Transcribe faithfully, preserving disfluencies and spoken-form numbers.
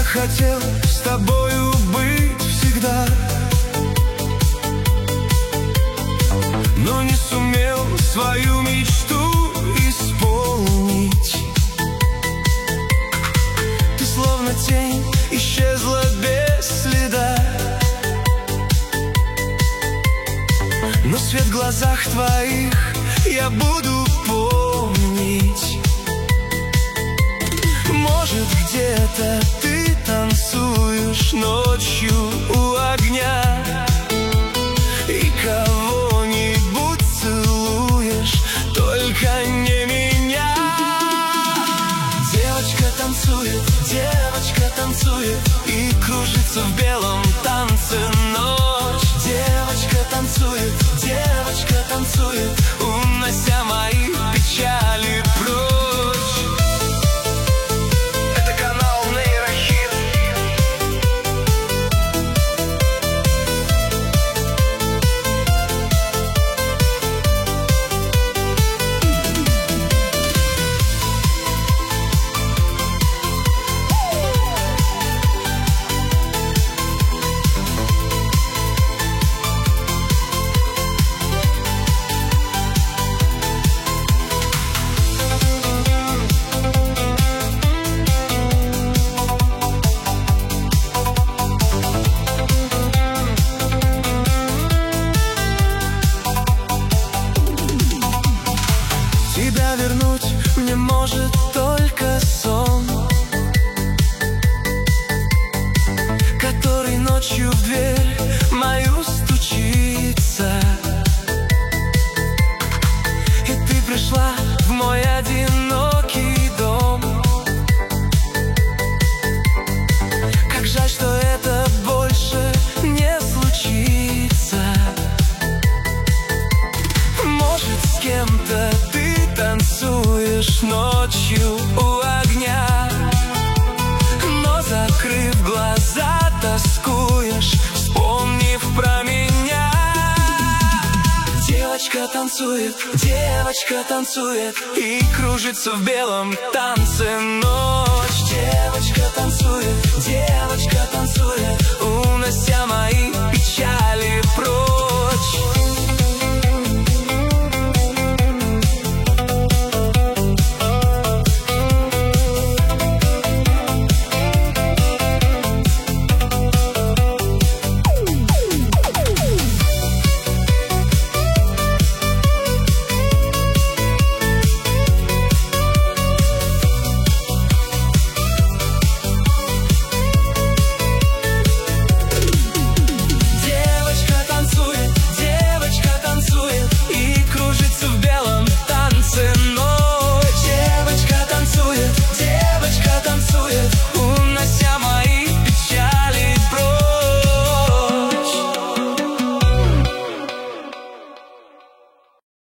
хотел с тобою быть всегда, но не сумел свою мечту исполнить. Ты словно тень исчезла без следа, но свет в глазах твоих я буду помнить. Может, где-то ты танцуешь ночью у огня и кого-нибудь целуешь, только не меня. Девочка танцует, девочка танцует и кружится в белом танце ночь. Девочка танцует, девочка танцует, унося мои печали прочь. Это канал Нейрохит. Тебя вернуть мне может только сон, который ночью в дверь мою стучится. И ты пришла в мой одинокий дом. Как жаль, что это больше не случится. Может, с кем-то ты танцуешь ночью у огня, но, закрыв глаза, тоскуешь, вспомнив про меня. Девочка танцует, девочка танцует и кружится в белом танце ночь. Девочка танцует, девочка танцует, унося мои печали прочь.